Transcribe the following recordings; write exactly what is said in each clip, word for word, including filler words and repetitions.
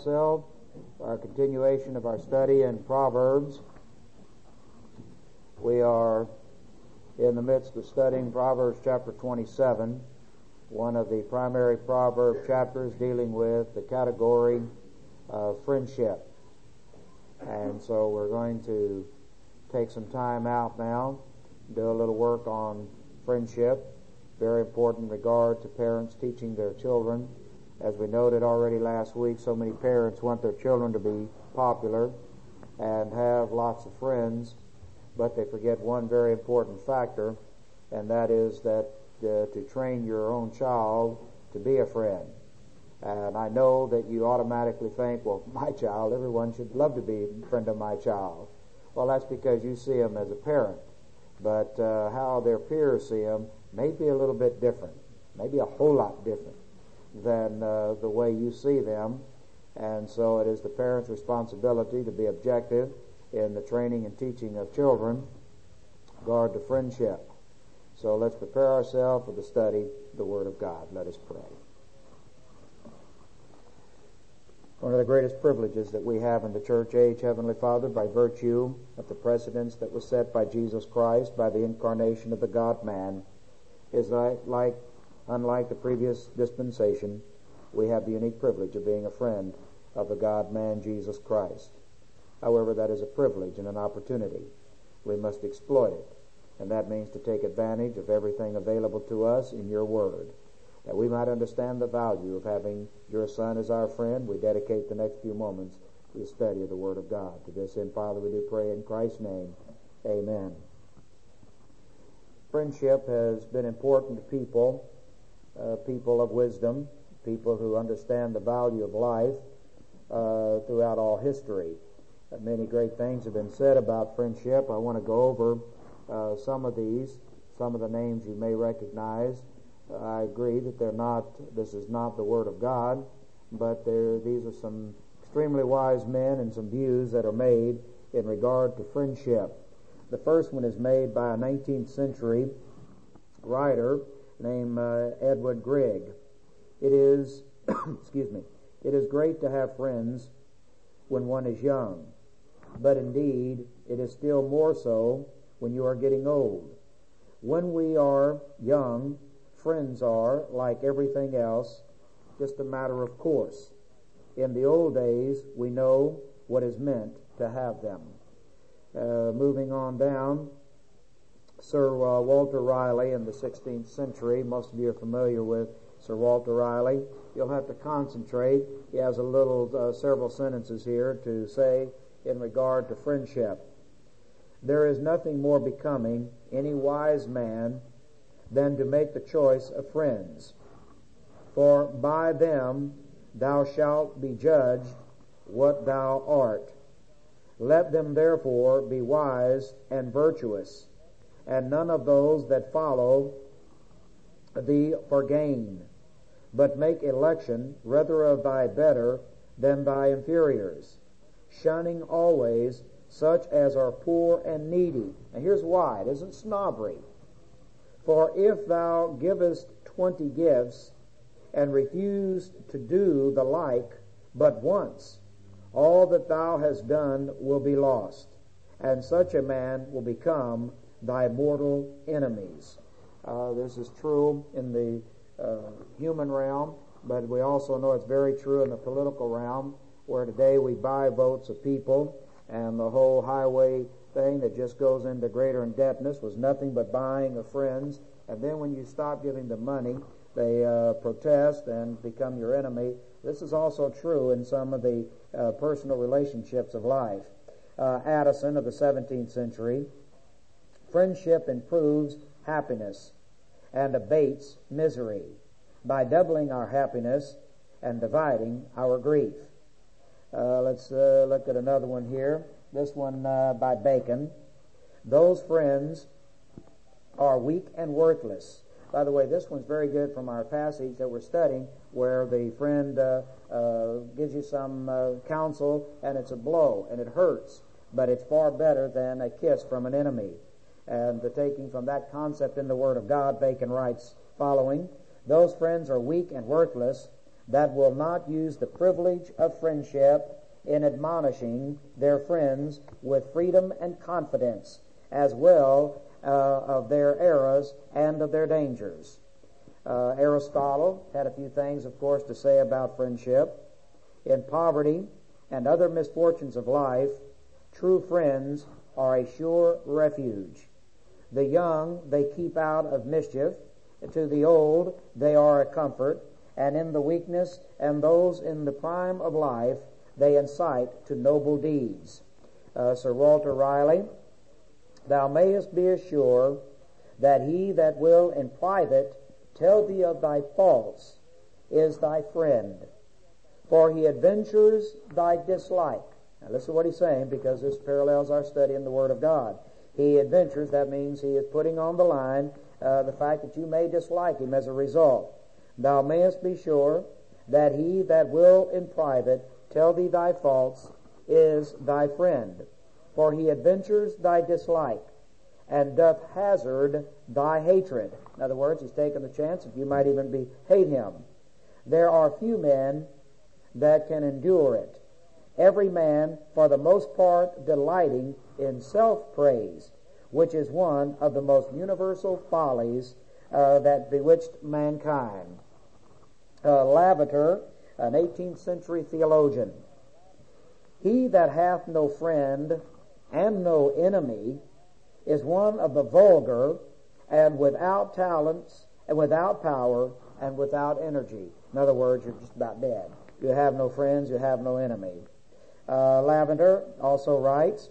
So, our continuation of our study in Proverbs. We are in the midst of studying Proverbs chapter twenty-seven, one of the primary proverb chapters dealing with the category of friendship. And so we're going to take some time out now, do a little work on friendship, very important in regard to parents teaching their children. As we noted already last week, so many parents want their children to be popular and have lots of friends, but they forget one very important factor, and that is that uh, to train your own child to be a friend. And I know that you automatically think, well, my child, everyone should love to be a friend of my child. Well, that's because you see them as a parent, but uh, how their peers see them may be a little bit different, maybe a whole lot different than uh, the way you see them. And so it is the parent's responsibility to be objective in the training and teaching of children with regard to friendship. So let's prepare ourselves for the study of the Word of God. Let us pray. One of the greatest privileges that we have in the church age, Heavenly Father, by virtue of the precedence that was set by Jesus Christ, by the incarnation of the God-man, is like, like unlike the previous dispensation, we have the unique privilege of being a friend of the God-man, Jesus Christ. However, that is a privilege and an opportunity. We must exploit it, and that means to take advantage of everything available to us in your Word. That we might understand the value of having your Son as our friend, we dedicate the next few moments to the study of the Word of God. To this end, Father, we do pray in Christ's name. Amen. Friendship has been important to people, uh, people of wisdom, people who understand the value of life uh, throughout all history. Uh, many great things have been said about friendship. I want to go over uh, some of these, some of the names you may recognize. Uh, I agree that they're not, this is not the Word of God, but there, these are some extremely wise men and some views that are made in regard to friendship. The first one is made by a nineteenth century writer named uh, Edward Grieg. It is, excuse me, it is great to have friends when one is young, but indeed it is still more so when you are getting old. When we are young, friends are, like everything else, just a matter of course. In the old days, we know what is meant to have them. Uh, moving on down, Sir uh, Walter Raleigh in the sixteenth century. Most of you are familiar with Sir Walter Raleigh. You'll have to concentrate. He has a little, uh, several sentences here to say in regard to friendship. There is nothing more becoming any wise man than to make the choice of friends. For by them thou shalt be judged what thou art. Let them therefore be wise and virtuous, and none of those that follow thee for gain, but make election rather of thy better than thy inferiors, shunning always such as are poor and needy. And here's why. It isn't snobbery. For if thou givest twenty gifts, and refuse to do the like but once, all that thou hast done will be lost, and such a man will become thy mortal enemies. Uh, this is true in the uh, human realm, but we also know it's very true in the political realm, where today we buy votes of people, and the whole highway thing that just goes into greater indebtedness was nothing but buying of friends. And then when you stop giving them money, they uh, protest and become your enemy. This is also true in some of the uh, personal relationships of life. Uh, Addison of the seventeenth century, friendship improves happiness and abates misery by doubling our happiness and dividing our grief. Uh, let's uh, look at another one here. This one uh, by Bacon. Those friends are weak and worthless. By the way, this one's very good from our passage that we're studying, where the friend uh, uh, gives you some uh, counsel, and it's a blow, and it hurts, but it's far better than a kiss from an enemy. And the taking from that concept in the Word of God, Bacon writes following, those friends are weak and worthless that will not use the privilege of friendship in admonishing their friends with freedom and confidence, as well uh, of their errors and of their dangers. Uh, Aristotle had a few things, of course, to say about friendship. In poverty and other misfortunes of life, true friends are a sure refuge. The young they keep out of mischief, to the old they are a comfort, and in the weakness and those in the prime of life they incite to noble deeds. Uh, Sir Walter Riley, thou mayest be assured that he that will in private tell thee of thy faults is thy friend, for he adventures thy dislike. Now listen to what he's saying, because this parallels our study in the Word of God. He adventures, that means he is putting on the line uh, the fact that you may dislike him as a result. Thou mayest be sure that he that will in private tell thee thy faults is thy friend, for he adventures thy dislike, and doth hazard thy hatred. In other words, he's taken the chance that you might even be hate him. There are few men that can endure it, every man for the most part delighting in self-praise, which is one of the most universal follies uh, that bewitched mankind. Uh, Lavater, an eighteenth century theologian, he that hath no friend and no enemy is one of the vulgar, and without talents, and without power, and without energy. In other words, you're just about dead. You have no friends, you have no enemy. Uh, Lavender also writes,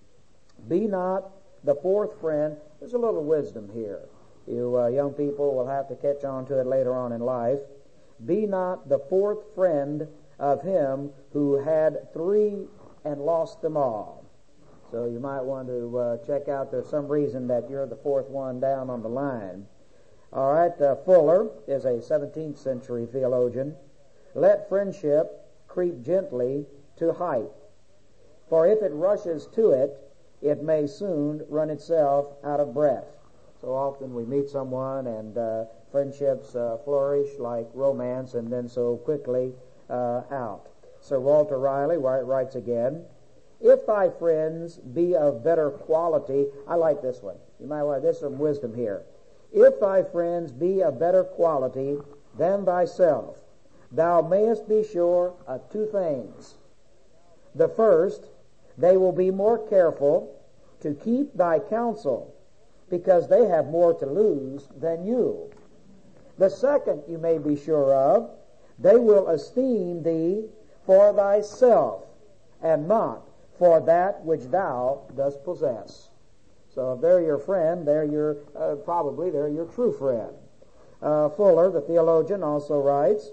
be not the fourth friend. There's a little wisdom here. You uh, young people will have to catch on to it later on in life. Be not the fourth friend of him who had three and lost them all. So you might want to uh, check out, there's some reason that you're the fourth one down on the line. All right, uh, Fuller is a seventeenth century theologian. Let friendship creep gently to height, for if it rushes to it, it may soon run itself out of breath. So often we meet someone and uh, friendships uh, flourish like romance and then so quickly uh, out. Sir Walter Riley writes again, if thy friends be of better quality, I like this one. You might want, there's some wisdom here. If thy friends be of better quality than thyself, thou mayest be sure of two things. The first, they will be more careful to keep thy counsel, because they have more to lose than you. The second, you may be sure of, they will esteem thee for thyself, and not for that which thou dost possess. So if they're your friend, they're your, uh, probably they're your true friend. Uh, Fuller, the theologian, also writes,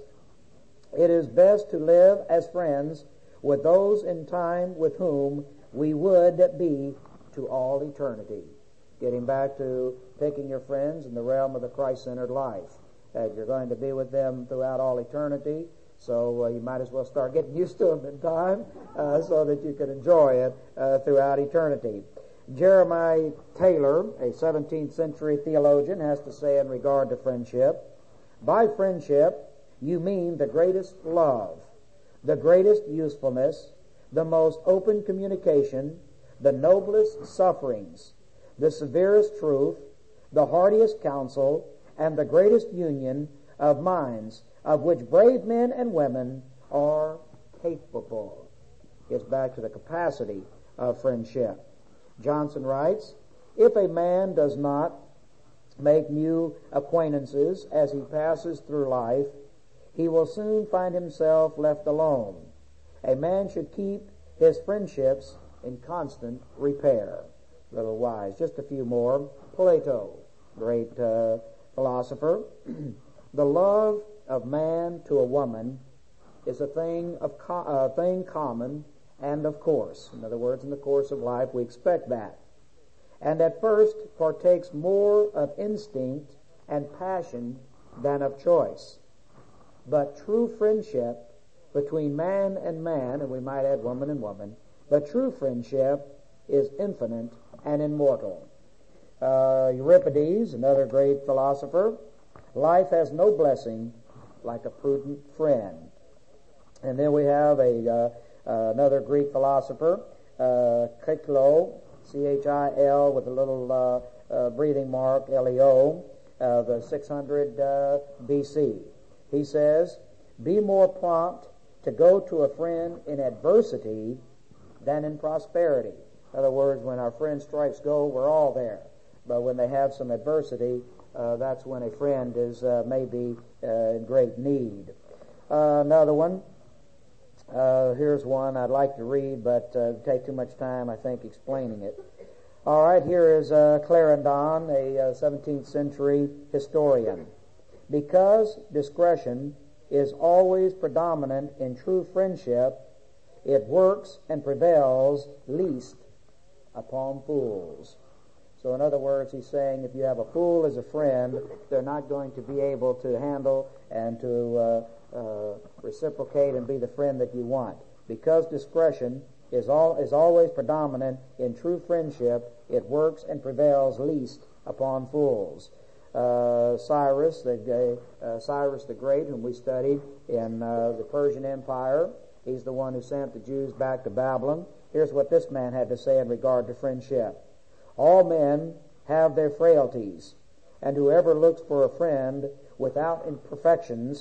it is best to live as friends with those in time with whom we would be to all eternity. Getting back to picking your friends in the realm of the Christ-centered life. Uh, you're going to be with them throughout all eternity, so uh, you might as well start getting used to them in time uh, so that you can enjoy it uh, throughout eternity. Jeremiah Taylor, a seventeenth century theologian, has to say in regard to friendship, by friendship you mean the greatest love, the greatest usefulness, the most open communication, the noblest sufferings, the severest truth, the heartiest counsel, and the greatest union of minds, of which brave men and women are capable. Gets back to the capacity of friendship. Johnson writes, if a man does not make new acquaintances as he passes through life, he will soon find himself left alone. A man should keep his friendships in constant repair. Little wise. Just a few more. Plato, great uh, philosopher. The love of man to a woman is a thing of co- a thing common and of course. In other words, in the course of life, we expect that. And at first partakes more of instinct and passion than of choice. But true friendship between man and man, and we might add woman and woman, but true friendship is infinite and immortal. Uh, Euripides, another great philosopher, life has no blessing like a prudent friend. And then we have a uh, uh, another Greek philosopher, uh, Chilo, C H I L with a little uh, uh, breathing mark, L E O, of uh, six hundred uh, B C. He says, "Be more prompt to go to a friend in adversity than in prosperity." In other words, when our friend strikes gold, we're all there. But when they have some adversity, uh, that's when a friend is uh, maybe uh, in great need. Uh, another one. Uh, here's one I'd like to read, but uh, it'd take too much time, I think, explaining it. All right, here is uh, Clarendon, a uh, seventeenth century historian. "Because discretion is always predominant in true friendship, it works and prevails least upon fools." So in other words, he's saying if you have a fool as a friend, they're not going to be able to handle and to uh, uh, reciprocate and be the friend that you want. Because discretion is all is always predominant in true friendship, it works and prevails least upon fools. Uh, Cyrus, the uh, Cyrus the Great, whom we studied in uh, the Persian Empire, he's the one who sent the Jews back to Babylon. Here's what this man had to say in regard to friendship. "All men have their frailties, and whoever looks for a friend without imperfections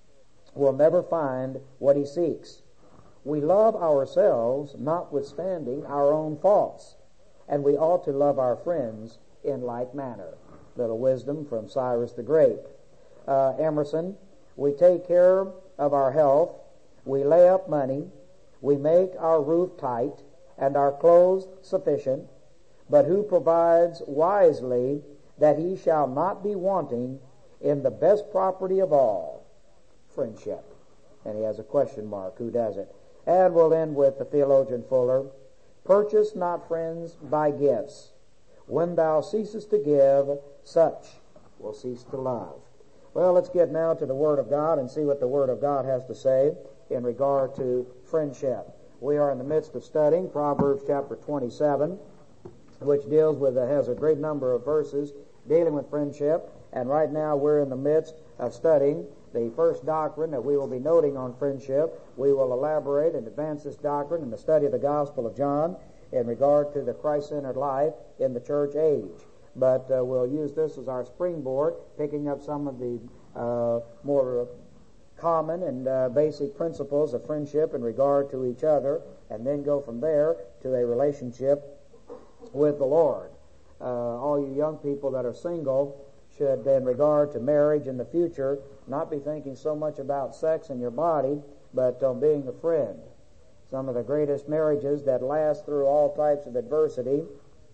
will never find what he seeks. We love ourselves notwithstanding our own faults, and we ought to love our friends in like manner." Little wisdom from Cyrus the Great. Uh, Emerson, "We take care of our health, we lay up money, we make our roof tight, and our clothes sufficient, but who provides wisely that he shall not be wanting in the best property of all, friendship?" And he has a question mark. Who does it? And we'll end with the theologian Fuller. "Purchase not friends by gifts. When thou ceasest to give, such will cease to love." Well, let's get now to the Word of God and see what the Word of God has to say in regard to friendship. We are in the midst of studying Proverbs chapter twenty-seven, which deals with, uh, has a great number of verses dealing with friendship. And right now we're in the midst of studying the first doctrine that we will be noting on friendship. We will elaborate and advance this doctrine in the study of the Gospel of John in regard to the Christ-centered life in the church age. But uh, we'll use this as our springboard, picking up some of the uh, more common and uh, basic principles of friendship in regard to each other, and then go from there to a relationship with the Lord. Uh, all you young people that are single should, in regard to marriage in the future, not be thinking so much about sex and your body, but on being a friend. Some of the greatest marriages that last through all types of adversity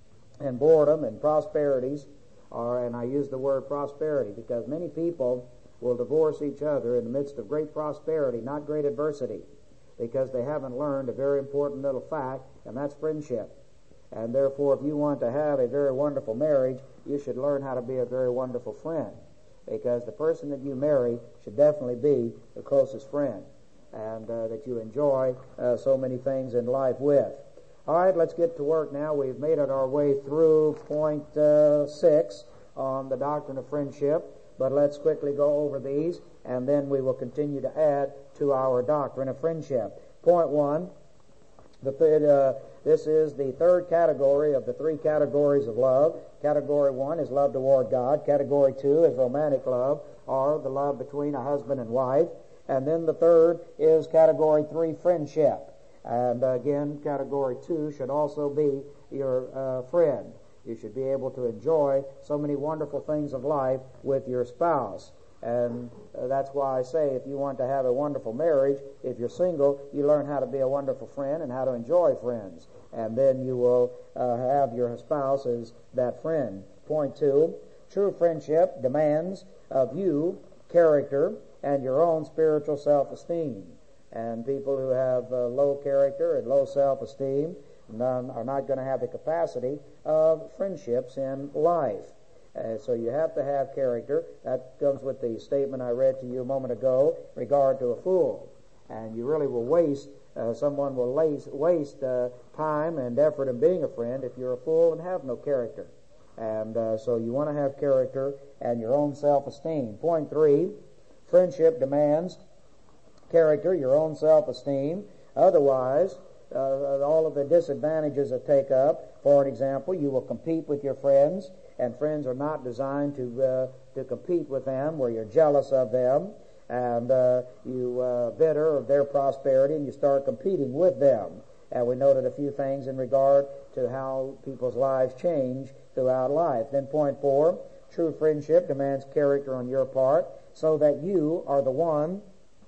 and boredom and prosperities are, and I use the word prosperity because many people will divorce each other in the midst of great prosperity, not great adversity, because they haven't learned a very important little fact, and that's friendship. And therefore, if you want to have a very wonderful marriage, you should learn how to be a very wonderful friend, because the person that you marry should definitely be the closest friend, and uh, that you enjoy uh, so many things in life with. All right, let's get to work now. We've made it our way through point uh, six on the doctrine of friendship, but let's quickly go over these, and then we will continue to add to our doctrine of friendship. Point one, the third, uh, this is the third category of the three categories of love. Category one is love toward God. Category two is romantic love, or the love between a husband and wife. And then the third is category three, friendship. And uh, again, category two should also be your uh, friend. You should be able to enjoy so many wonderful things of life with your spouse. And uh, that's why I say if you want to have a wonderful marriage, if you're single, you learn how to be a wonderful friend and how to enjoy friends. And then you will uh, have your spouse as that friend. Point two, true friendship demands of you character and your own spiritual self-esteem. And people who have uh, low character and low self-esteem none are not going to have the capacity of friendships in life. Uh, so you have to have character. That comes with the statement I read to you a moment ago in regard to a fool. And you really will waste, uh, someone will waste, waste uh, time and effort in being a friend if you're a fool and have no character. And uh, so you want to have character and your own self-esteem. Point three, Friendship demands character, your own self-esteem. Otherwise, uh, all of the disadvantages that take up. For an example, you will compete with your friends, and friends are not designed to uh, to compete with them, where you're jealous of them, and uh, you uh, bitter of their prosperity, and you start competing with them. And we noted a few things in regard to how people's lives change throughout life. Then point four, true friendship demands character on your part, so that you are the one,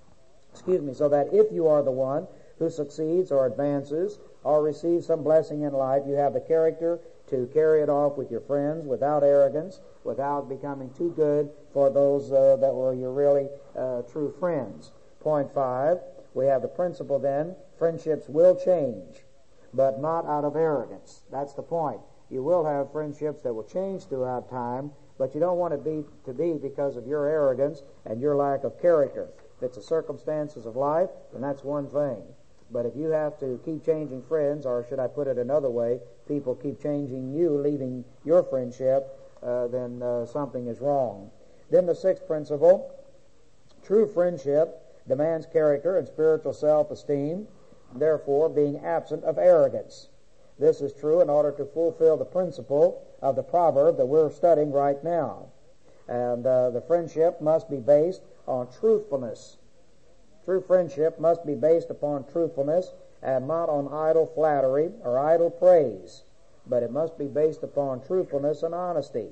excuse me, so that if you are the one who succeeds or advances or receives some blessing in life, you have the character to carry it off with your friends without arrogance, without becoming too good for those uh, that were your really uh, true friends. Point five, we have the principle then, friendships will change, but not out of arrogance. That's the point. You will have friendships that will change throughout time, but you don't want it be, to be because of your arrogance and your lack of character. If it's the circumstances of life, then that's one thing. But if you have to keep changing friends, or should I put it another way, people keep changing you, leaving your friendship, uh, then uh, something is wrong. Then the sixth principle, true friendship demands character and spiritual self-esteem, therefore being absent of arrogance. This is true in order to fulfill the principle of the proverb that we're studying right now. And uh, the friendship must be based on truthfulness. True friendship must be based upon truthfulness and not on idle flattery or idle praise, but it must be based upon truthfulness and honesty.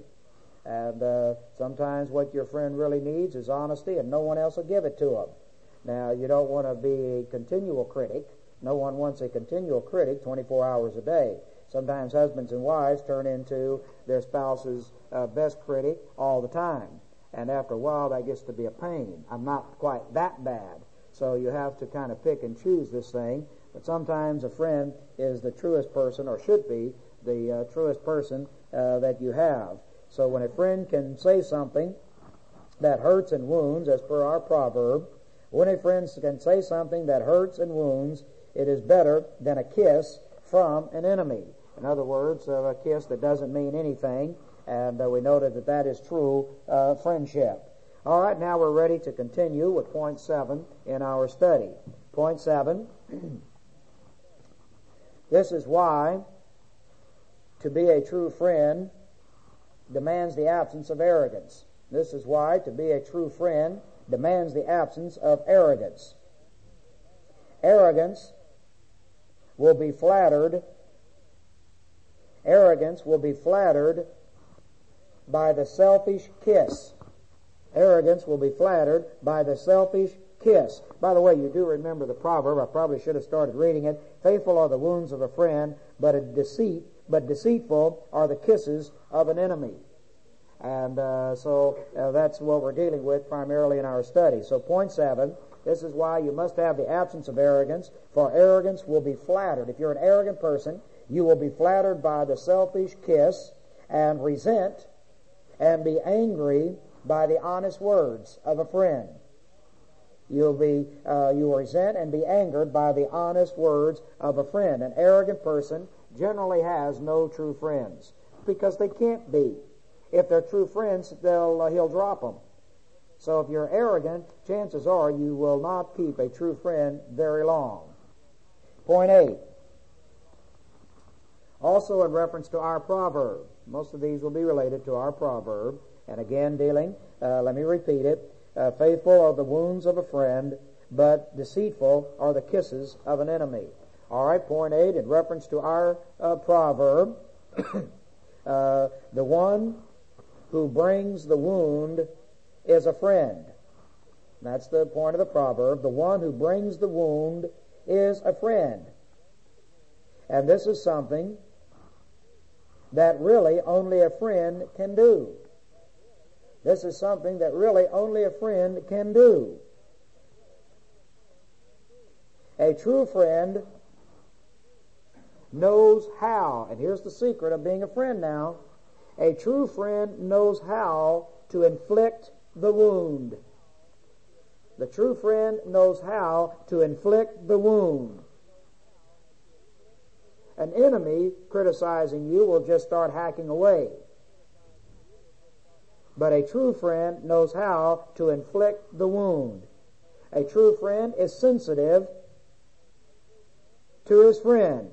And uh, sometimes what your friend really needs is honesty, and no one else will give it to him. Now, you don't want to be a continual critic. No one wants a continual critic twenty-four hours a day. Sometimes husbands and wives turn into their spouse's uh, best critic all the time. And after a while, that gets to be a pain. I'm not quite that bad. So you have to kind of pick and choose this thing. But sometimes a friend is the truest person, or should be the uh, truest person uh, that you have. So when a friend can say something that hurts and wounds, as per our proverb, when a friend can say something that hurts and wounds, it is better than a kiss from an enemy. In other words, uh, a kiss that doesn't mean anything, and uh, we noted that that is true uh, friendship. All right, now we're ready to continue with point seven in our study. Point seven, this is why to be a true friend demands the absence of arrogance. This is why to be a true friend demands the absence of arrogance. Arrogance will be flattered. Arrogance will be flattered by the selfish kiss. Arrogance will be flattered by the selfish kiss. By the way, you do remember the proverb. I probably should have started reading it. Faithful are the wounds of a friend, but a deceit, but deceitful are the kisses of an enemy. And uh, so uh, that's what we're dealing with primarily in our study. So point seven, this is why you must have the absence of arrogance, for arrogance will be flattered. If you're an arrogant person, you will be flattered by the selfish kiss and resent and be angry by the honest words of a friend. You'll be, uh, you will resent and be angered by the honest words of a friend. An arrogant person generally has no true friends because they can't be. If they're true friends, they'll uh, he'll drop them. So if you're arrogant, chances are you will not keep a true friend very long. Point eight. Also in reference to our proverb. Most of these will be related to our proverb. And again dealing, uh, let me repeat it, uh, faithful are the wounds of a friend, but deceitful are the kisses of an enemy. All right, point eight, in reference to our uh, proverb, uh, the one who brings the wound is a friend. That's the point of the proverb. The one who brings the wound is a friend. And this is something that really only a friend can do. This is something that really only a friend can do. A true friend knows how, and here's the secret of being a friend now, a true friend knows how to inflict the wound. The true friend knows how to inflict the wound. An enemy criticizing you will just start hacking away. But a true friend knows how to inflict the wound. A true friend is sensitive to his friend.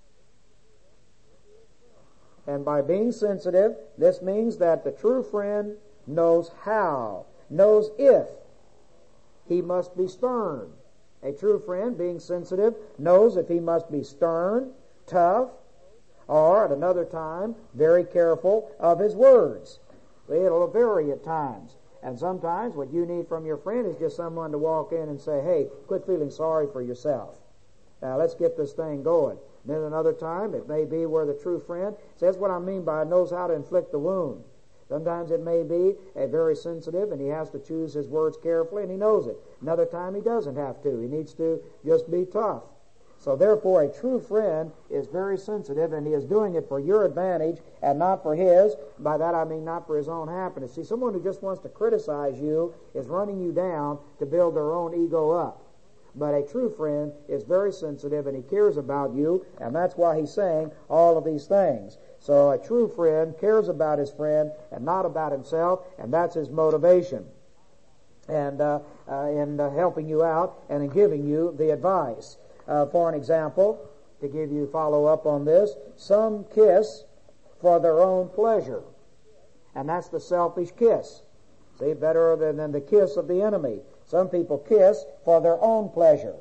And by being sensitive, this means that the true friend knows how, knows if he must be stern. A true friend, being sensitive, knows if he must be stern, tough, or at another time, very careful of his words. It'll vary at times. And sometimes what you need from your friend is just someone to walk in and say, hey, quit feeling sorry for yourself. Now let's get this thing going. And then another time, it may be where the true friend says what I mean by knows how to inflict the wound. Sometimes it may be a very sensitive and he has to choose his words carefully and he knows it. Another time he doesn't have to. He needs to just be tough. So therefore, a true friend is very sensitive, and he is doing it for your advantage and not for his. By that I mean not for his own happiness. See, someone who just wants to criticize you is running you down to build their own ego up. But a true friend is very sensitive, and he cares about you, and that's why he's saying all of these things. So a true friend cares about his friend and not about himself, and that's his motivation. And uh, uh, in uh, helping you out and in giving you the advice. Uh, for an example, to give you follow-up on this, some kiss for their own pleasure. And that's the selfish kiss. See, better than, than the kiss of the enemy. Some people kiss for their own pleasure.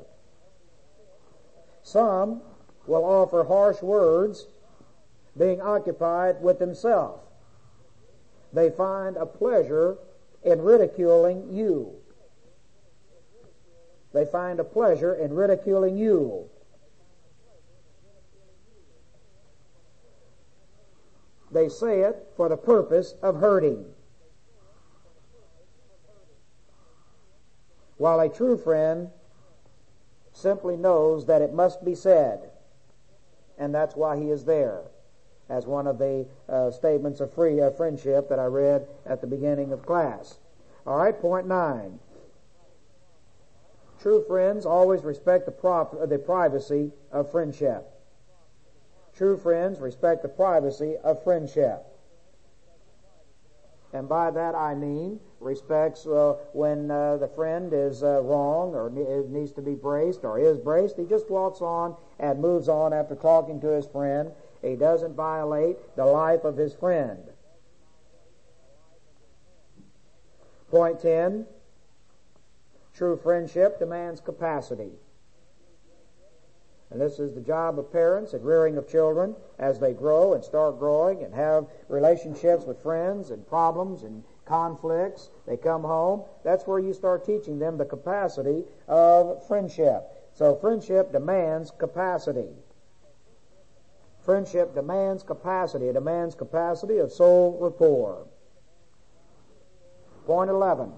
Some will offer harsh words being occupied with themselves. They find a pleasure in ridiculing you. They find a pleasure in ridiculing you. They say it for the purpose of hurting. While a true friend simply knows that it must be said, and that's why he is there, as one of the uh, statements of free uh, friendship that I read at the beginning of class. All right, point nine. True friends always respect the, prop, the privacy of friendship. True friends respect the privacy of friendship. And by that I mean respects uh, when uh, the friend is uh, wrong or ne- needs to be braced or is braced. He just walks on and moves on after talking to his friend. He doesn't violate the life of his friend. Point ten. True friendship demands capacity. And this is the job of parents in rearing of children as they grow and start growing and have relationships with friends and problems and conflicts. They come home. That's where you start teaching them the capacity of friendship. So friendship demands capacity. Friendship demands capacity. It demands capacity of soul rapport. Point eleven.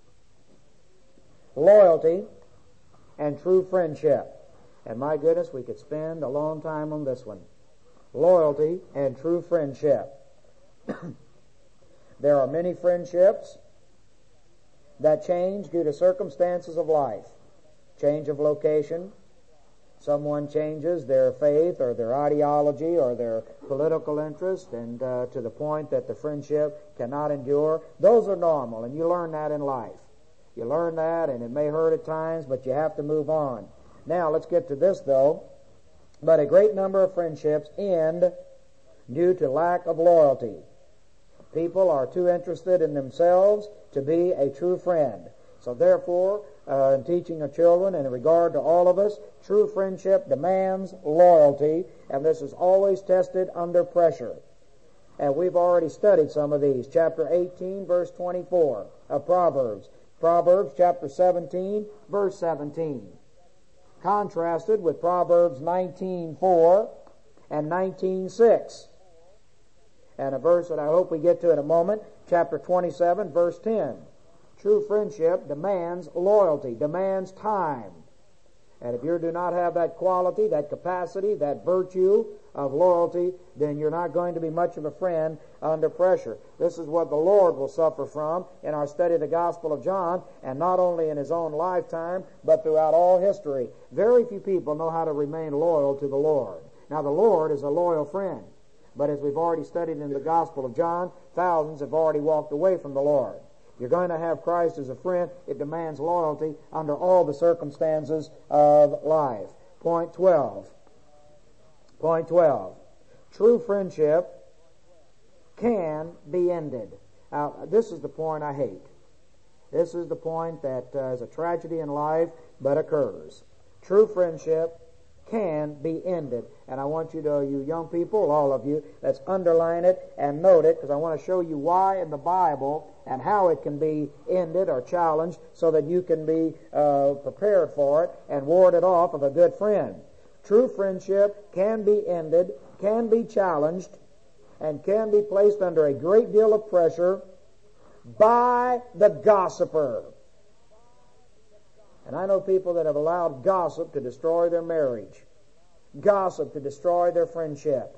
Loyalty and true friendship. And my goodness, we could spend a long time on this one. Loyalty and true friendship. There are many friendships that change due to circumstances of life. Change of location. Someone changes their faith or their ideology or their political interest, and uh, to the point that the friendship cannot endure. Those are normal, and you learn that in life. You learn that, and it may hurt at times, but you have to move on. Now, let's get to this, though. But a great number of friendships end due to lack of loyalty. People are too interested in themselves to be a true friend. So therefore, uh, in teaching of children and in regard to all of us, true friendship demands loyalty, and this is always tested under pressure. And we've already studied some of these. Chapter eighteen, verse twenty-four of Proverbs. Proverbs chapter seventeen, verse seventeen. Contrasted with Proverbs nineteen four and nineteen six. And a verse that I hope we get to in a moment, chapter twenty-seven, verse ten. True friendship demands loyalty, demands time. And if you do not have that quality, that capacity, that virtue of loyalty, then you're not going to be much of a friend under pressure. This is what the Lord will suffer from in our study of the Gospel of John, and not only in His own lifetime, but throughout all history. Very few people know how to remain loyal to the Lord. Now, the Lord is a loyal friend, But as we've already studied in the Gospel of John, thousands have already walked away from the Lord. If you're going to have Christ as a friend, it demands loyalty under all the circumstances of life. Point twelve. Point twelve. True friendship can be ended. Now, this is the point I hate. This is the point that uh, is a tragedy in life, but occurs. True friendship can be ended. And I want you to, you young people, all of you, let's underline it and note it, because I want to show you why in the Bible and how it can be ended or challenged so that you can be uh, prepared for it and ward it off of a good friend. True friendship can be ended, can be challenged, and can be placed under a great deal of pressure by the gossiper. And I know people that have allowed gossip to destroy their marriage, gossip to destroy their friendship.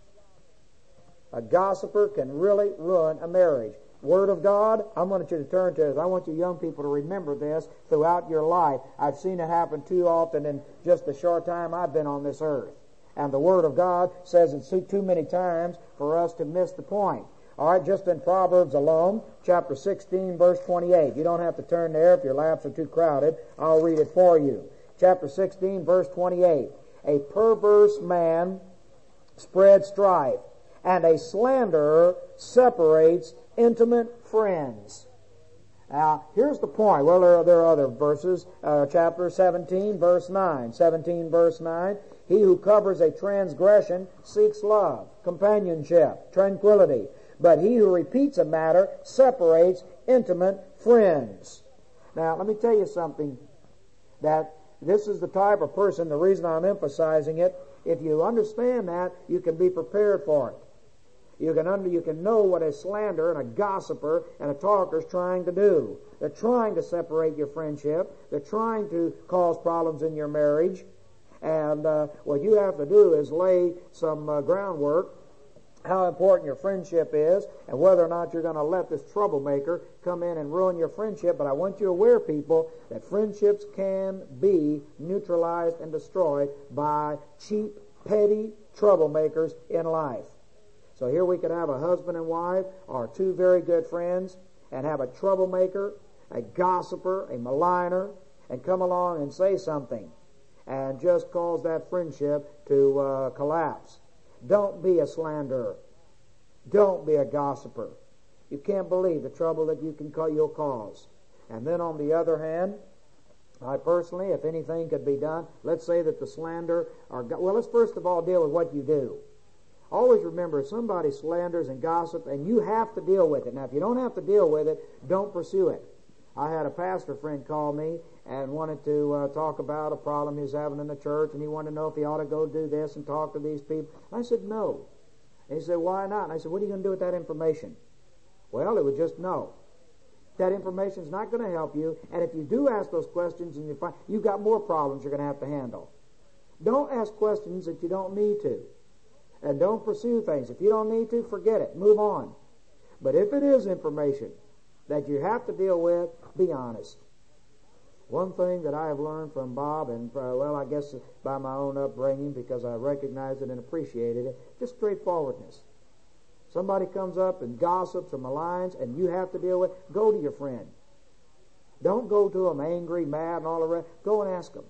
A gossiper can really ruin a marriage. Word of God, I want you to turn to this. I want you young people to remember this throughout your life. I've seen it happen too often in just the short time I've been on this earth. And the Word of God says it too many times for us to miss the point. All right, just in Proverbs alone, chapter sixteen, verse twenty-eight. You don't have to turn there if your laps are too crowded. I'll read it for you. Chapter sixteen, verse twenty-eight. A perverse man spreads strife, and a slanderer separates intimate friends. Now, here's the point. Well, there are, there are other verses. Uh, chapter seventeen, verse nine. seventeen, verse nine. He who covers a transgression seeks love, companionship, tranquility. But he who repeats a matter separates intimate friends. Now, let me tell you something, that this is the type of person, the reason I'm emphasizing it, if you understand that, you can be prepared for it. You can under, you can know what a slanderer and a gossiper and a talker is trying to do. They're trying to separate your friendship. They're trying to cause problems in your marriage. And uh, what you have to do is lay some uh, groundwork, how important your friendship is, and whether or not you're going to let this troublemaker come in and ruin your friendship. But I want you to aware, people, that friendships can be neutralized and destroyed by cheap, petty troublemakers in life. So here we could have a husband and wife or two very good friends and have a troublemaker, a gossiper, a maligner, and come along and say something and just cause that friendship to uh, collapse. Don't be a slanderer. Don't be a gossiper. You can't believe the trouble that you can call, you'll cause. And then on the other hand, I personally, if anything could be done, let's say that the slander, or well, let's first of all deal with what you do. Always remember, if somebody slanders and gossip, and you have to deal with it. Now, if you don't have to deal with it, don't pursue it. I had a pastor friend call me and wanted to uh, talk about a problem he was having in the church, and he wanted to know if he ought to go do this and talk to these people. I said, no. And he said, why not? And I said, what are you going to do with that information? Well, it was just no. That information is not going to help you, and if you do ask those questions and you find you've got more problems you're going to have to handle. Don't ask questions that you don't need to. And don't pursue things. If you don't need to, forget it. Move on. But if it is information that you have to deal with, be honest. One thing that I have learned from Bob, and uh, well, I guess by my own upbringing, because I recognized it and appreciated it, just straightforwardness. Somebody comes up and gossips or maligns, and you have to deal with, go to your friend. Don't go to them angry, mad, and all the rest. Go and ask them.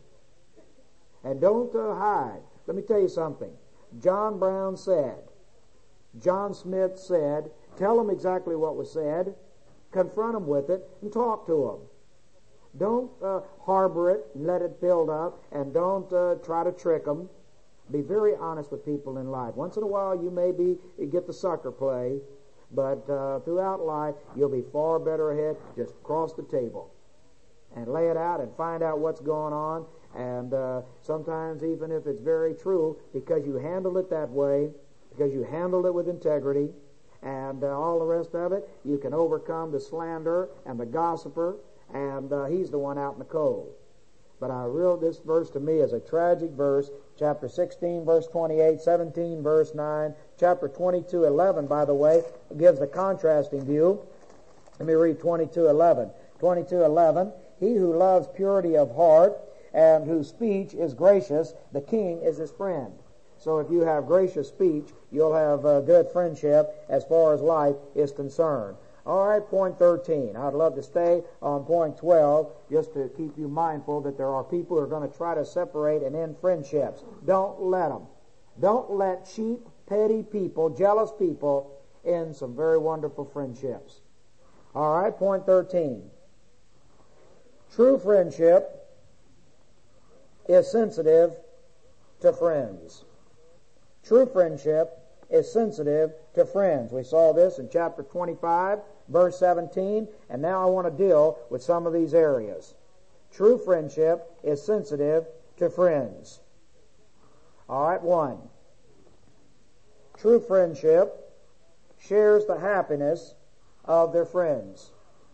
And don't uh, hide. Let me tell you something. John Brown said, John Smith said, tell them exactly what was said, confront them with it, and talk to them. Don't uh, harbor it and let it build up, and don't uh, try to trick them. Be very honest with people in life. Once in a while you may be you get the sucker play, but uh, throughout life you'll be far better ahead. Just cross the table and lay it out and find out what's going on. And uh, sometimes even if it's very true, because you handled it that way, because you handled it with integrity, and uh, all the rest of it, you can overcome the slanderer and the gossiper, and uh, he's the one out in the cold. But I real this verse to me is a tragic verse. Chapter sixteen, verse twenty-eight, seventeen, verse nine, chapter twenty-two, eleven, by the way, gives the contrasting view. Let me read twenty-two, eleven. twenty-two, eleven, he who loves purity of heart and whose speech is gracious, the king is his friend. So if you have gracious speech, you'll have uh, good friendship as far as life is concerned. All right, point thirteen. I'd love to stay on point twelve just to keep you mindful that there are people who are going to try to separate and end friendships. Don't let them. Don't let cheap, petty people, jealous people, end some very wonderful friendships. All right, point thirteen. True friendship is sensitive to friends. True friendship is sensitive to friends. We saw this in chapter twenty-five, verse seventeen, and now I want to deal with some of these areas. True friendship is sensitive to friends. All right, one. True friendship shares the happiness of their friends.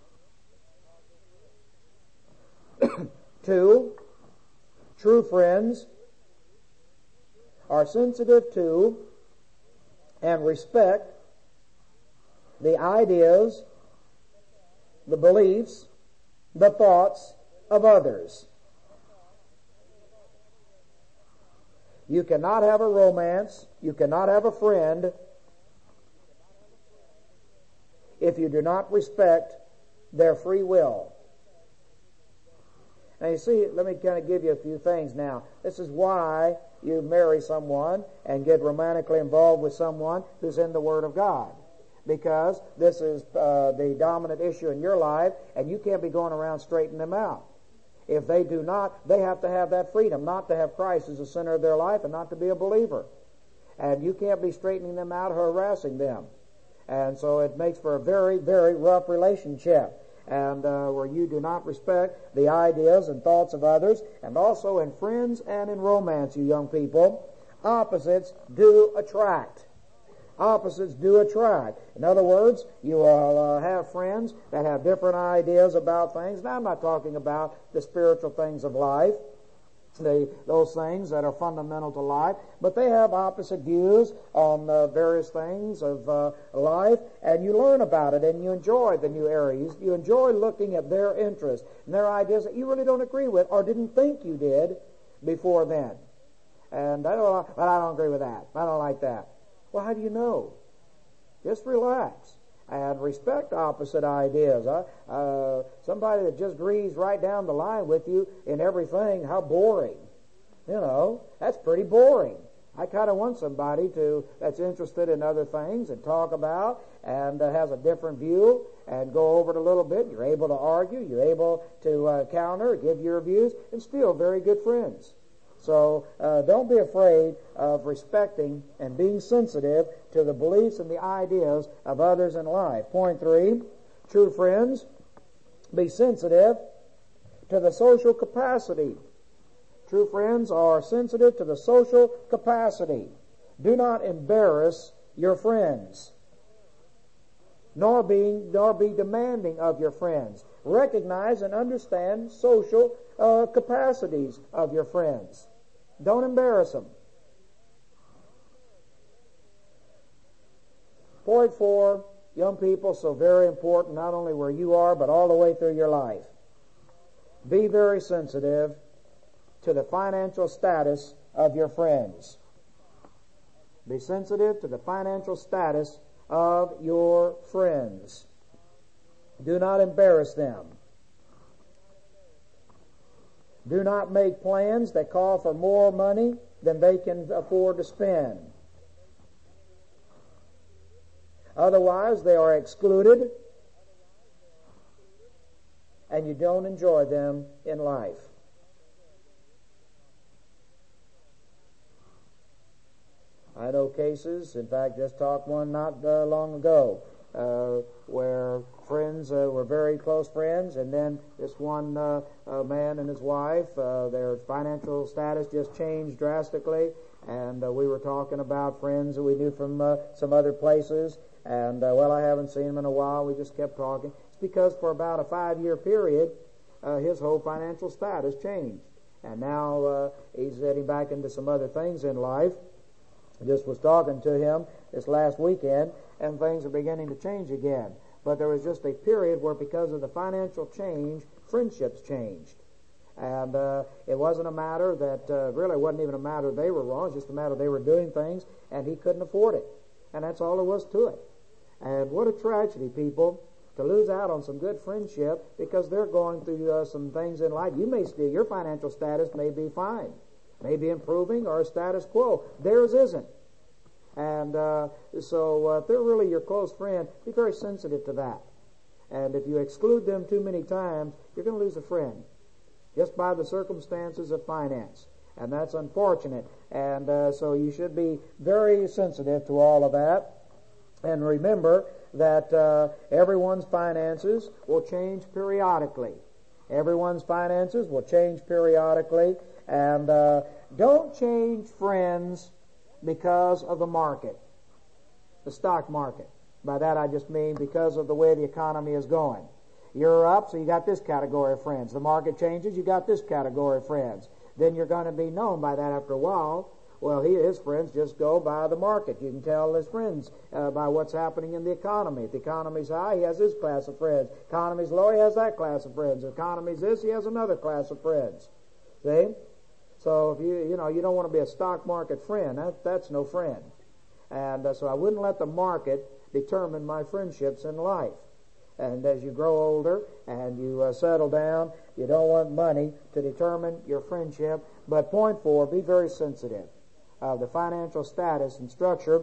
Two, true friends are sensitive to and respect the ideas, the beliefs, the thoughts of others. You cannot have a romance, you cannot have a friend if you do not respect their free will. Now you see, let me kind of give you a few things now. This is why you marry someone and get romantically involved with someone who's in the Word of God. Because this is uh, the dominant issue in your life, and you can't be going around straightening them out. If they do not, they have to have that freedom, not to have Christ as the center of their life and not to be a believer. And you can't be straightening them out or harassing them. And so it makes for a very, very rough relationship. And uh, where you do not respect the ideas and thoughts of others, and also in friends and in romance, you young people, opposites do attract. Opposites do attract. In other words, you will uh, have friends that have different ideas about things. Now, I'm not talking about the spiritual things of life, the, those things that are fundamental to life, but they have opposite views on uh, various things of uh, life, and you learn about it, and you enjoy the new areas. You enjoy looking at their interests and their ideas that you really don't agree with or didn't think you did before then. And I don't, but I don't agree with that. I don't like that. Well, how do you know? Just relax and respect opposite ideas. Uh, uh, somebody that just agrees right down the line with you in everything, how boring. You know, that's pretty boring. I kind of want somebody to that's interested in other things and talk about and uh, has a different view and go over it a little bit. You're able to argue. You're able to uh, counter, give your views, and still very good friends. So uh, don't be afraid of respecting and being sensitive to the beliefs and the ideas of others in life. Point three, true friends, be sensitive to the social capacity. True friends are sensitive to the social capacity. Do not embarrass your friends, nor be, nor be demanding of your friends. Recognize and understand social uh, capacities of your friends. Don't embarrass them. Point four, young people, so very important, not only where you are, but all the way through your life. Be very sensitive to the financial status of your friends. Be sensitive to the financial status of your friends. Do not embarrass them. Do not make plans that call for more money than they can afford to spend. Otherwise, they are excluded, and you don't enjoy them in life. I know cases, in fact, just talked one not uh, long ago, uh, where friends uh, were very close friends, and then this one uh, uh, man and his wife, uh, their financial status just changed drastically, and uh, we were talking about friends that we knew from uh, some other places, and uh, well, I haven't seen him in a while. We just kept talking. It's because for about a five-year period, uh, his whole financial status changed, and now uh, he's getting back into some other things in life. I just was talking to him this last weekend, and things are beginning to change again. But there was just a period where, because of the financial change, friendships changed. And uh, it wasn't a matter that, uh, really, it wasn't even a matter they were wrong. It was just a matter they were doing things, and he couldn't afford it. And that's all there was to it. And what a tragedy, people, to lose out on some good friendship because they're going through uh, some things in life. You may still, your financial status may be fine, may be improving, or status quo. Theirs isn't. And uh, so uh, if they're really your close friend, be very sensitive to that. And if you exclude them too many times, you're going to lose a friend just by the circumstances of finance. And that's unfortunate. And uh, so you should be very sensitive to all of that. And remember that uh, everyone's finances will change periodically. Everyone's finances will change periodically. And uh, don't change friends because of the market, the stock market. By that I just mean because of the way the economy is going. You're up, so you got this category of friends. The market changes, you got this category of friends. Then you're going to be known by that after a while. Well, he, his friends just go by the market. You can tell his friends uh, by what's happening in the economy. If the economy's high, he has his class of friends. Economy's low, he has that class of friends. If the economy's this, he has another class of friends. See? So if you, you know, you don't want to be a stock market friend. That, that's no friend. And uh, so I wouldn't let the market determine my friendships in life. And as you grow older and you uh, settle down, you don't want money to determine your friendship. But point four, be very sensitive of the financial status and structure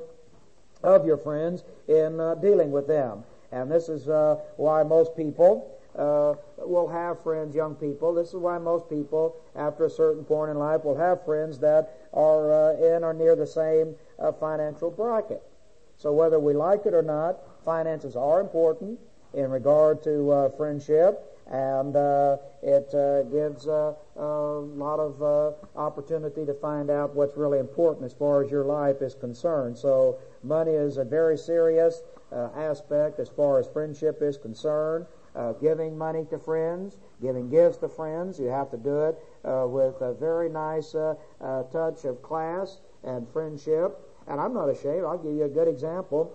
of your friends in uh, dealing with them. And this is uh, why most people uh, will have friends, young people. This is why most people, after a certain point in life, will have friends that are uh, in or near the same uh, financial bracket. So whether we like it or not, finances are important in regard to uh, friendship, and uh, it uh, gives uh, a lot of uh, opportunity to find out what's really important as far as your life is concerned. So money is a very serious uh, aspect as far as friendship is concerned. Uh, giving money to friends, giving gifts to friends, you have to do it uh, with a very nice uh, uh, touch of class and friendship. And I'm not ashamed. I'll give you a good example.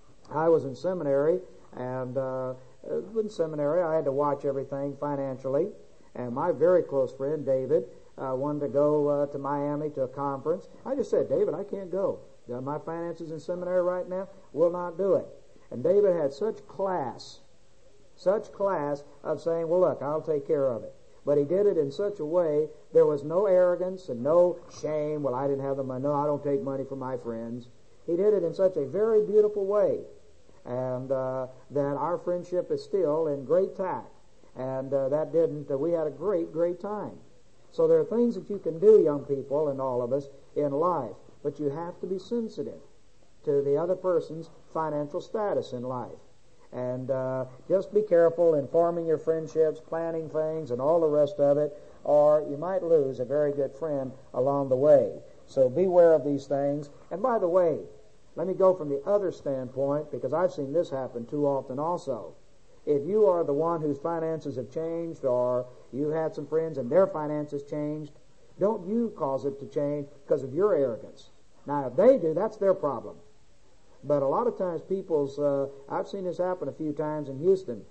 I was in seminary, and uh, in seminary I had to watch everything financially. And my very close friend, David, uh, wanted to go uh, to Miami to a conference. I just said, David, I can't go. Uh, my finances in seminary right now will not do it. And David had such class, such class of saying, well, look, I'll take care of it. But he did it in such a way, there was no arrogance and no shame. Well, I didn't have the money. No, I don't take money from my friends. He did it in such a very beautiful way. And uh, that our friendship is still in great tact. And uh, that didn't, uh, we had a great, great time. So there are things that you can do, young people, and all of us, in life. But you have to be sensitive to the other person's financial status in life. And uh, just be careful in forming your friendships, planning things, and all the rest of it, or you might lose a very good friend along the way. So beware of these things. And by the way, let me go from the other standpoint, because I've seen this happen too often also. If you are the one whose finances have changed, or you had some friends and their finances changed, don't you cause it to change because of your arrogance. Now, if they do, that's their problem. But a lot of times people's, uh, I've seen this happen a few times in Houston.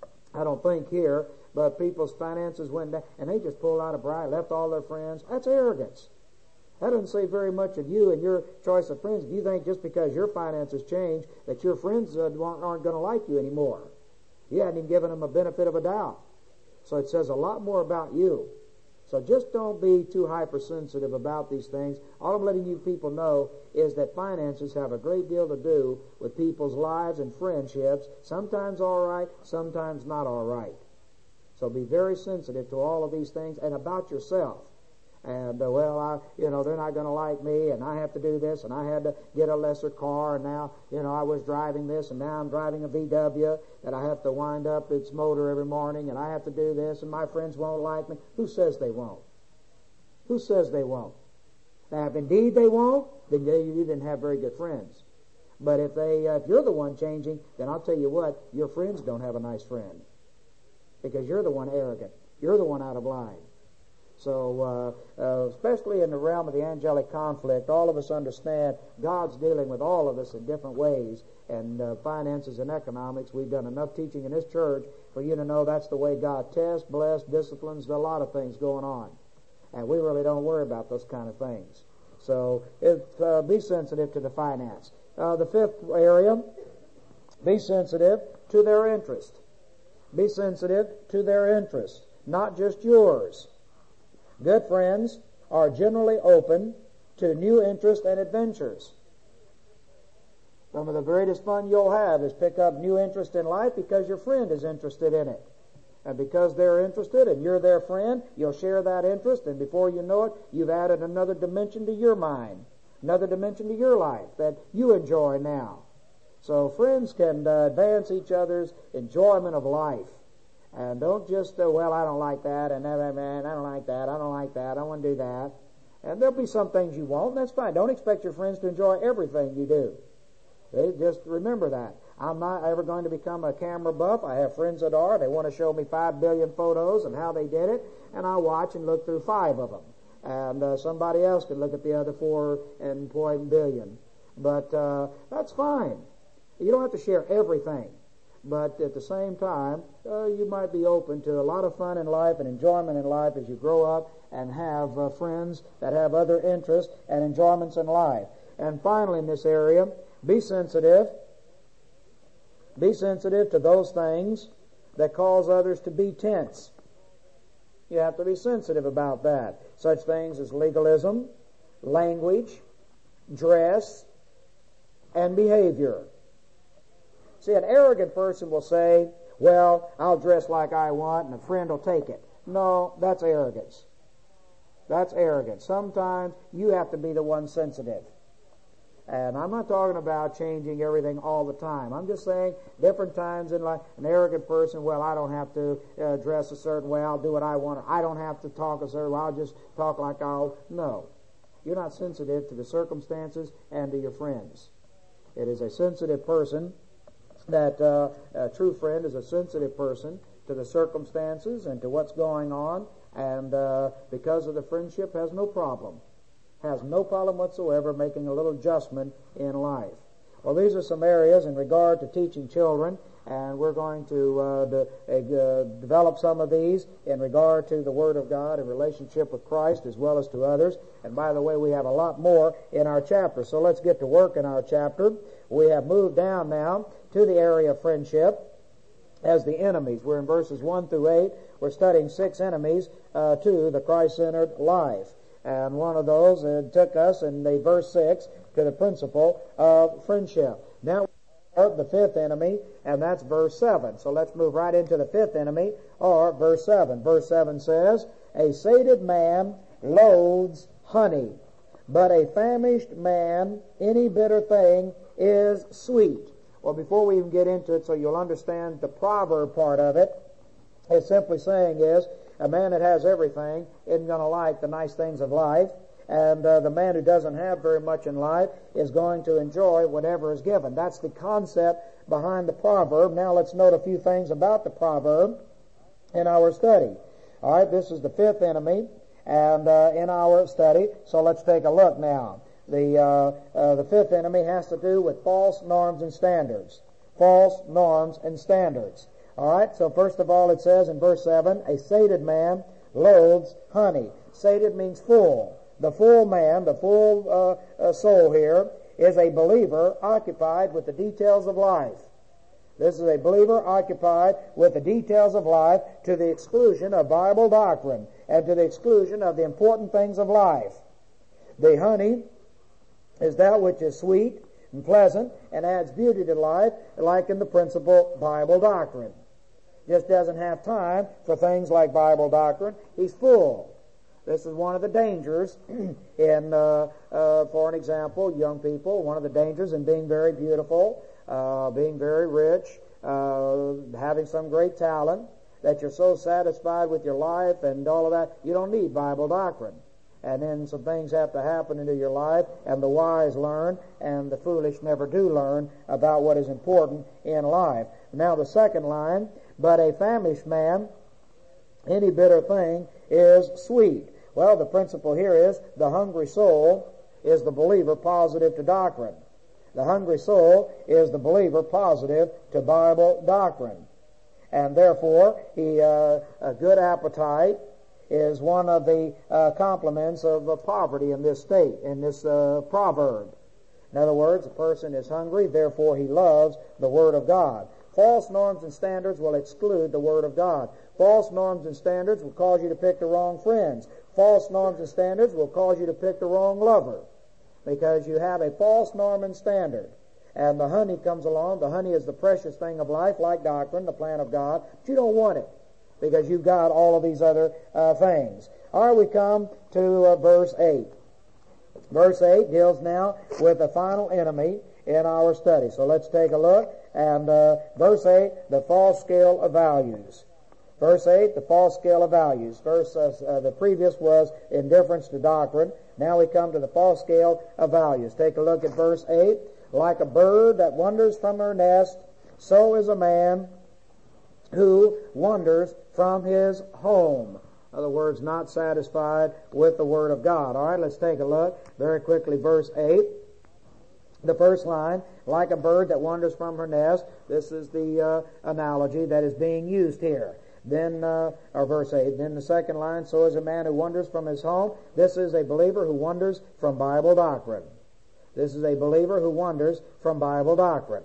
I don't think here, but people's finances went down, and they just pulled out a bride, left all their friends. That's arrogance. That doesn't say very much of you and your choice of friends. If you think just because your finances change that your friends uh, aren't going to like you anymore. You hadn't even given them a benefit of a doubt. So it says a lot more about you. So just don't be too hypersensitive about these things. All I'm letting you people know is that finances have a great deal to do with people's lives and friendships. Sometimes all right, sometimes not all right. So be very sensitive to all of these things and about yourself. And, uh, well, I, you know, they're not going to like me, and I have to do this, and I had to get a lesser car, and now, you know, I was driving this, and now I'm driving a V W, that I have to wind up its motor every morning, and I have to do this, and my friends won't like me. Who says they won't? Who says they won't? Now, if indeed they won't, then you didn't have very good friends. But if they, uh, if you're the one changing, then I'll tell you what, your friends don't have a nice friend, because you're the one arrogant. You're the one out of line. So, uh, uh, especially in the realm of the angelic conflict, all of us understand God's dealing with all of us in different ways. And uh, finances and economics, we've done enough teaching in this church for you to know that's the way God tests, blesses, disciplines, a lot of things going on. And we really don't worry about those kind of things. So, it, uh, be sensitive to the finance. Uh, the fifth area, be sensitive to their interest. Be sensitive to their interest, not just yours. Good friends are generally open to new interests and adventures. Some of the greatest fun you'll have is pick up new interest in life because your friend is interested in it. And because they're interested and you're their friend, you'll share that interest, and before you know it, you've added another dimension to your mind, another dimension to your life that you enjoy now. So friends can uh, advance each other's enjoyment of life. And don't just, uh, well, I don't like that, and uh, man, I don't like that, I don't like that, I want to do that. And there'll be some things you won't, and that's fine. Don't expect your friends to enjoy everything you do. They just remember that. I'm not ever going to become a camera buff. I have friends that are. They want to show me five billion photos and how they did it, and I watch and look through five of them. And uh, somebody else can look at the other four and point billion. But uh, that's fine. You don't have to share everything. But at the same time, uh, you might be open to a lot of fun in life and enjoyment in life as you grow up and have uh, friends that have other interests and enjoyments in life. And finally, in this area, be sensitive. Be sensitive to those things that cause others to be tense. You have to be sensitive about that. Such things as legalism, language, dress, and behavior. See, an arrogant person will say, well, I'll dress like I want and a friend will take it. No, that's arrogance. That's arrogance. Sometimes you have to be the one sensitive. And I'm not talking about changing everything all the time. I'm just saying different times in life, an arrogant person, well, I don't have to uh, dress a certain way. I'll do what I want. I don't have to talk a certain way. I'll just talk like I'll... No. You're not sensitive to the circumstances and to your friends. It is a sensitive person. That uh, a true friend is a sensitive person to the circumstances and to what's going on, and uh, because of the friendship has no problem, has no problem whatsoever making a little adjustment in life. Well, these are some areas in regard to teaching children, and we're going to uh, de- uh, develop some of these in regard to the Word of God and relationship with Christ as well as to others. And by the way, we have a lot more in our chapter, so let's get to work in our chapter. We have moved down now to the area of friendship as the enemies. We're in verses one through eight. We're studying six enemies uh, to the Christ-centered life. And one of those uh, took us in the verse six to the principle of friendship. Now the fifth enemy, and that's verse seven. So let's move right into the fifth enemy, or verse seven. Verse seven says, a sated man loathes honey, but a famished man, any bitter thing is sweet. Well, before we even get into it, so you'll understand the proverb part of it, it's simply saying is, a man that has everything isn't going to like the nice things of life, and uh, the man who doesn't have very much in life is going to enjoy whatever is given. That's the concept behind the proverb. Now let's note a few things about the proverb in our study. All right, this is the fifth enemy, and uh, in our study, so let's take a look now. The uh, uh, the fifth enemy has to do with false norms and standards. False norms and standards. All right, so first of all it says in verse seven, a sated man loathes honey. Sated means full. The full man, the full uh, uh, soul here, is a believer occupied with the details of life. This is a believer occupied with the details of life to the exclusion of Bible doctrine and to the exclusion of the important things of life. The honey is that which is sweet and pleasant and adds beauty to life, like in the principal Bible doctrine. Just doesn't have time for things like Bible doctrine. He's full. This is one of the dangers in, uh, uh, for an example, young people, one of the dangers in being very beautiful, uh, being very rich, uh, having some great talent, that you're so satisfied with your life and all of that, you don't need Bible doctrine. And then some things have to happen into your life, and the wise learn, and the foolish never do learn about what is important in life. Now the second line, but a famished man any bitter thing is sweet. Well, the principle here is the hungry soul is the believer positive to doctrine. The hungry soul is the believer positive to Bible doctrine. And therefore, he, uh, a good appetite is one of the uh, complements of uh, poverty in this state, in this uh, proverb. In other words, a person is hungry, therefore he loves the Word of God. False norms and standards will exclude the Word of God. False norms and standards will cause you to pick the wrong friends. False norms and standards will cause you to pick the wrong lover, because you have a false norm and standard. And the honey comes along. The honey is the precious thing of life, like doctrine, the plan of God. But you don't want it, because you've got all of these other uh, things. All right, we come to uh, verse eight. Verse eight deals now with the final enemy in our study. So let's take a look. And uh, verse eight, the false scale of values. Verse eight, the false scale of values. Verse uh, uh, the previous was indifference to doctrine. Now we come to the false scale of values. Take a look at verse eight. Like a bird that wanders from her nest, so is a man who wanders from his home. In other words, not satisfied with the Word of God. All right, let's take a look very quickly. Verse eight, the first line, like a bird that wanders from her nest. This is the uh, analogy that is being used here. Then, uh, or verse eight, then the second line, so is a man who wanders from his home. This is a believer who wanders from Bible doctrine. This is a believer who wanders from Bible doctrine.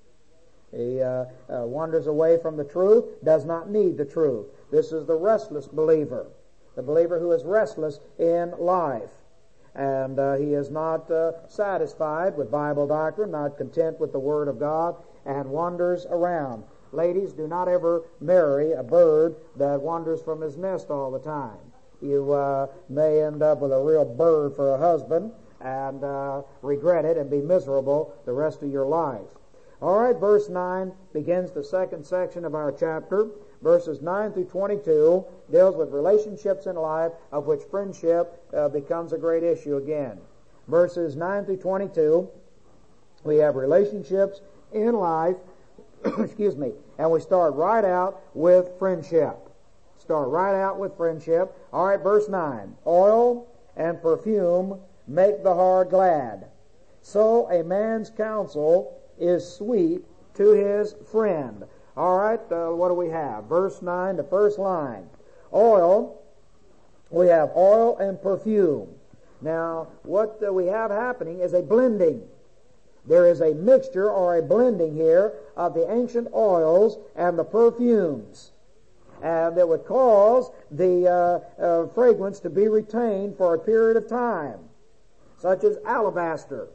He uh, uh, wanders away from the truth, does not need the truth. This is the restless believer, the believer who is restless in life. And uh, he is not uh, satisfied with Bible doctrine, not content with the Word of God, and wanders around. Ladies, do not ever marry a bird that wanders from his nest all the time. You uh, may end up with a real bird for a husband and uh, regret it and be miserable the rest of your life. All right, verse nine begins the second section of our chapter. Verses nine through twenty-two deals with relationships in life, of which friendship uh, becomes a great issue again. Verses nine through twenty-two, we have relationships in life, excuse me, and we start right out with friendship. Start right out with friendship. All right, verse nine. Oil and perfume make the heart glad. So a man's counsel is sweet to his friend. All right, uh, what do we have? Verse nine, the first line. Oil, we have oil and perfume. Now, what uh, we have happening is a blending. There is a mixture or a blending here of the ancient oils and the perfumes. And that would cause the uh, uh, fragrance to be retained for a period of time, such as alabaster.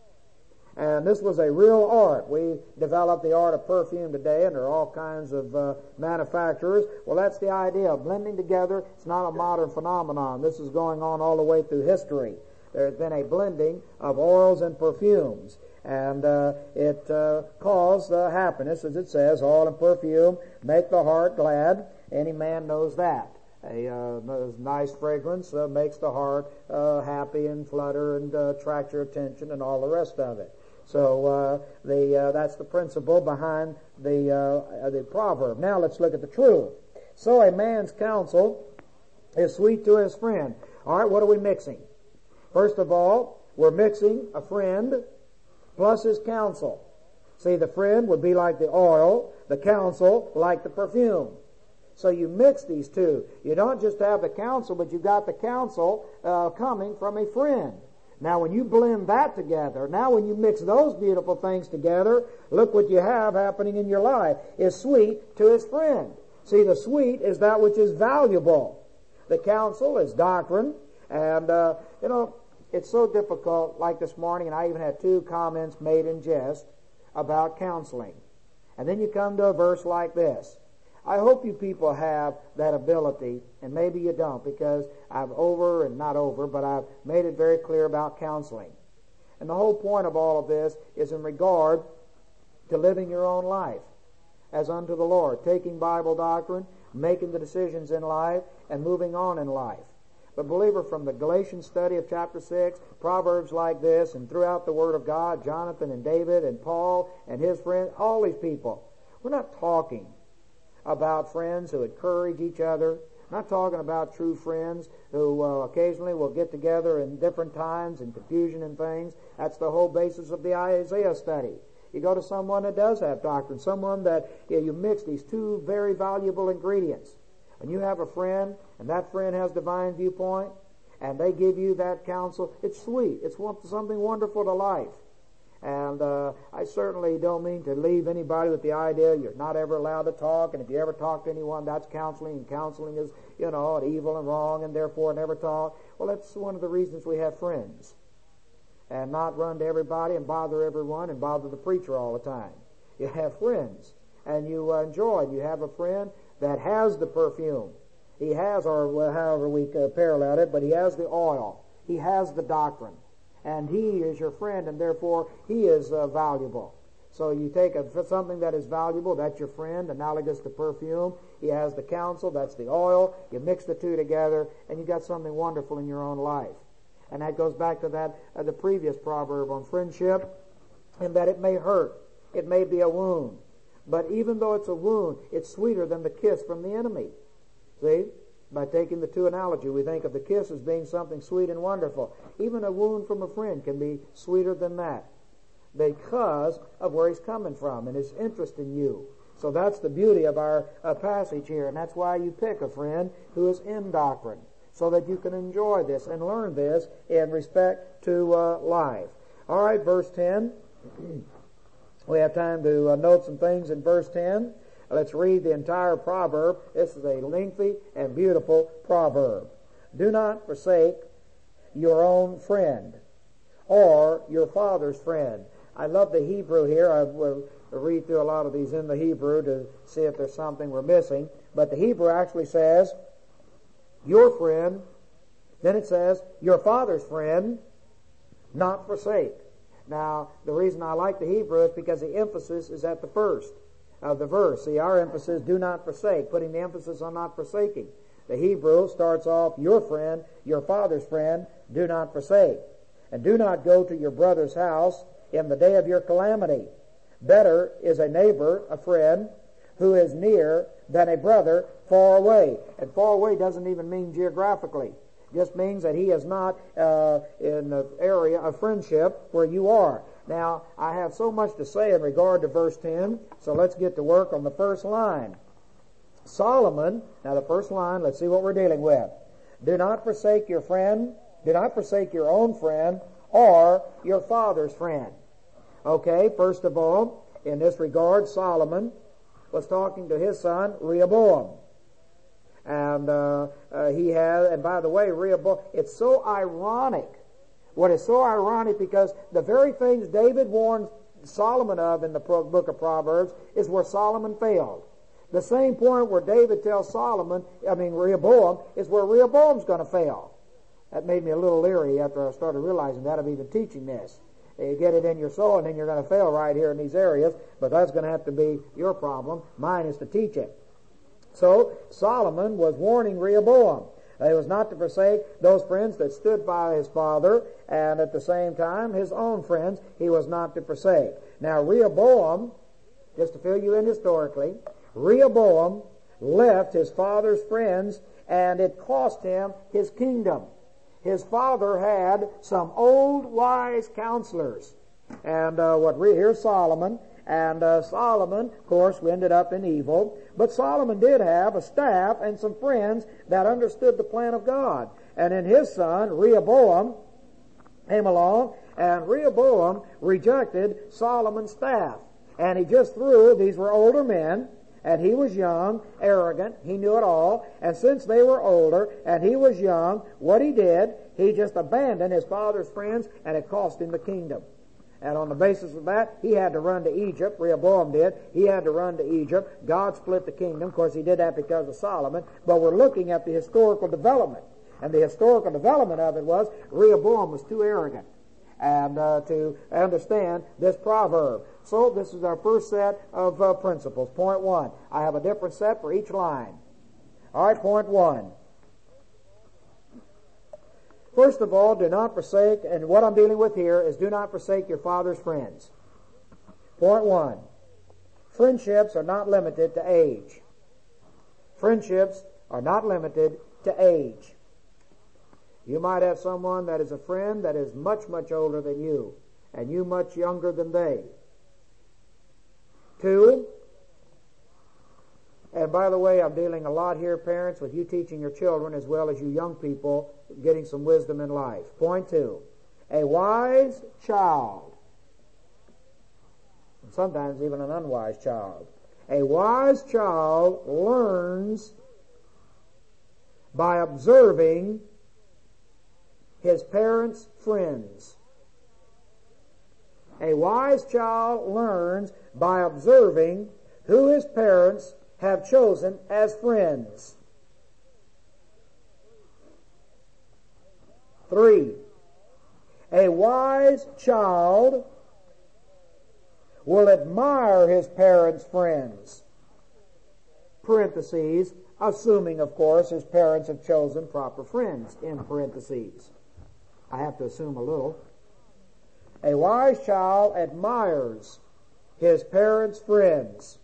And this was a real art. We developed the art of perfume today, and there are all kinds of uh, manufacturers. Well, that's the idea of blending together. It's not a modern phenomenon. This is going on all the way through history. There's been a blending of oils and perfumes, and uh, it uh, caused uh, happiness, as it says, oil and perfume make the heart glad. Any man knows that. A uh, nice fragrance uh, makes the heart uh, happy and flutter and uh, attract your attention and all the rest of it. So uh, the uh, that's the principle behind the uh, the proverb. Now let's look at the truth. So a man's counsel is sweet to his friend. All right, what are we mixing? First of all, we're mixing a friend plus his counsel. See, the friend would be like the oil, the counsel like the perfume. So you mix these two. You don't just have the counsel, but you've got the counsel uh, coming from a friend. Now, when you blend that together, now when you mix those beautiful things together, look what you have happening in your life. Is sweet to his friend. See, the sweet is that which is valuable. The counsel is doctrine. And, uh, you know, it's so difficult, like this morning, and I even had two comments made in jest about counseling. And then you come to a verse like this. I hope you people have that ability, and maybe you don't, because I've over, and not over, but I've made it very clear about counseling. And the whole point of all of this is in regard to living your own life as unto the Lord, taking Bible doctrine, making the decisions in life, and moving on in life. But believer, from the Galatians study of chapter six, Proverbs like this, and throughout the Word of God, Jonathan and David and Paul and his friends, all these people, we're not talking about friends who encourage each other, not talking about true friends who uh, occasionally will get together in different times and confusion and things. That's the whole basis of the Isaiah study. You go to someone that does have doctrine, someone that you, know, you mix these two very valuable ingredients. And you have a friend, and that friend has divine viewpoint, and they give you that counsel. It's sweet. It's something wonderful to life. And uh, I certainly don't mean to leave anybody with the idea you're not ever allowed to talk, and if you ever talk to anyone, that's counseling, and counseling is, you know, evil and wrong, and therefore never talk. Well, that's one of the reasons we have friends. And not run to everybody and bother everyone and bother the preacher all the time. You have friends, and you uh, enjoy. You have a friend that has the perfume. He has, or well, however we uh, parallel it, but he has the oil. He has the doctrine. And he is your friend, and therefore he is uh, valuable. So you take a, something that is valuable, that's your friend, analogous to perfume. He has the counsel, that's the oil. You mix the two together, and you got something wonderful in your own life. And that goes back to that uh, the previous proverb on friendship, in that it may hurt. It may be a wound. But even though it's a wound, it's sweeter than the kiss from the enemy. See? By taking the two analogy, we think of the kiss as being something sweet and wonderful. Even a wound from a friend can be sweeter than that because of where he's coming from and his interest in you. So that's the beauty of our uh, passage here, and that's why you pick a friend who is in doctrine, so that you can enjoy this and learn this in respect to uh, life. All right, verse ten. We have time to uh, note some things in verse ten. Let's read the entire proverb. This is a lengthy and beautiful proverb. Do not forsake your own friend or your father's friend. I love the Hebrew here. I will read through a lot of these in the Hebrew to see if there's something we're missing. But the Hebrew actually says, your friend, then it says, your father's friend, not forsake. Now, the reason I like the Hebrew is because the emphasis is at the first of the verse. See, our emphasis, do not forsake, putting the emphasis on not forsaking. The Hebrew starts off, your friend, your father's friend, do not forsake. And do not go to your brother's house in the day of your calamity. Better is a neighbor, a friend, who is near than a brother far away. And far away doesn't even mean geographically. It just means that he is not uh, in the area of friendship where you are. Now, I have so much to say in regard to verse ten, so let's get to work on the first line. Solomon, now the first line, let's see what we're dealing with. Do not forsake your friend, do not forsake your own friend, or your father's friend. Okay, first of all, in this regard, Solomon was talking to his son, Rehoboam. And uh, uh, he had, and by the way, Rehoboam, it's so ironic. What is so ironic, because the very things David warned Solomon of in the book of Proverbs is where Solomon failed. The same point where David tells Solomon, I mean Rehoboam, is where Rehoboam's going to fail. That made me a little leery after I started realizing that of even teaching this. You get it in your soul, and then you're going to fail right here in these areas, but that's going to have to be your problem. Mine is to teach it. So Solomon was warning Rehoboam. He was not to forsake those friends that stood by his father, and at the same time, his own friends he was not to forsake. Now, Rehoboam, just to fill you in historically, Rehoboam left his father's friends, and it cost him his kingdom. His father had some old wise counselors. And uh, what we here's Solomon. And uh, Solomon, of course, ended up in evil. But Solomon did have a staff and some friends that understood the plan of God. And then his son, Rehoboam, came along, and Rehoboam rejected Solomon's staff. And he just threw, these were older men, and he was young, arrogant, he knew it all. And since they were older and he was young, what he did, he just abandoned his father's friends, and it cost him the kingdom. And on the basis of that, he had to run to Egypt. Rehoboam did. He had to run to Egypt. God split the kingdom. Of course, he did that because of Solomon. But we're looking at the historical development. And the historical development of it was Rehoboam was too arrogant and uh, to understand this proverb. So this is our first set of uh, principles. Point one. I have a different set for each line. All right, point one. First of all, do not forsake, and what I'm dealing with here is do not forsake your father's friends. Point one. Friendships are not limited to age. Friendships are not limited to age. You might have someone that is a friend that is much, much older than you, and you much younger than they. Two, and by the way, I'm dealing a lot here, parents, with you teaching your children as well as you young people getting some wisdom in life. Point two, a wise child, and sometimes even an unwise child. A wise child learns by observing his parents' friends. A wise child learns by observing who his parents have chosen as friends. Three, a wise child will admire his parents' friends. Parentheses, assuming, of course, his parents have chosen proper friends, in parentheses. I have to assume a little. A wise child admires his parents' friends.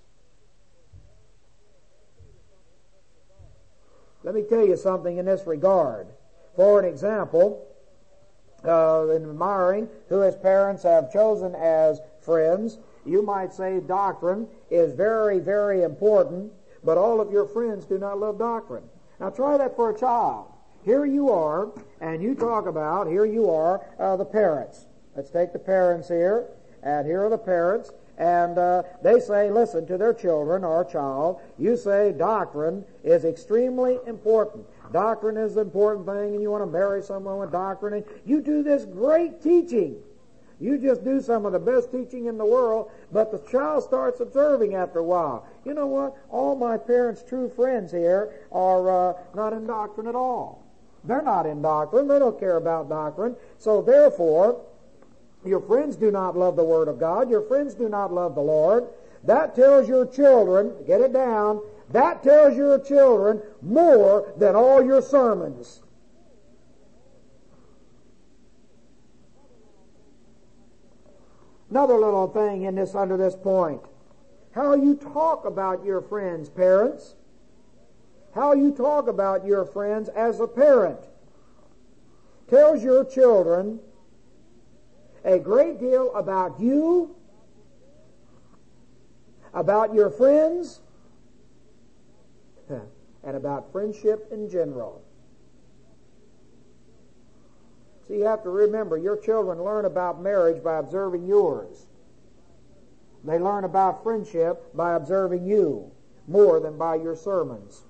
Let me tell you something in this regard. For an example, uh, in admiring who his parents have chosen as friends, you might say doctrine is very, very important, but all of your friends do not love doctrine. Now try that for a child. Here you are, and you talk about, here you are, uh, the parents. Let's take the parents here, and here are the parents, and uh, they say, listen to their children or child, you say doctrine is extremely important. Doctrine is the important thing, and you want to marry someone with doctrine, and you do this great teaching. You just do some of the best teaching in the world, but the child starts observing after a while. You know what? All my parents' true friends here are uh, not in doctrine at all. They're not in doctrine. They don't care about doctrine. So therefore, your friends do not love the Word of God. Your friends do not love the Lord. That tells your children, get it down, that tells your children more than all your sermons. Another little thing in this, under this point. How you talk about your friends, parents. How you talk about your friends as a parent tells your children a great deal about you, about your friends, and about friendship in general. So you have to remember, your children learn about marriage by observing yours. They learn about friendship by observing you more than by your sermons.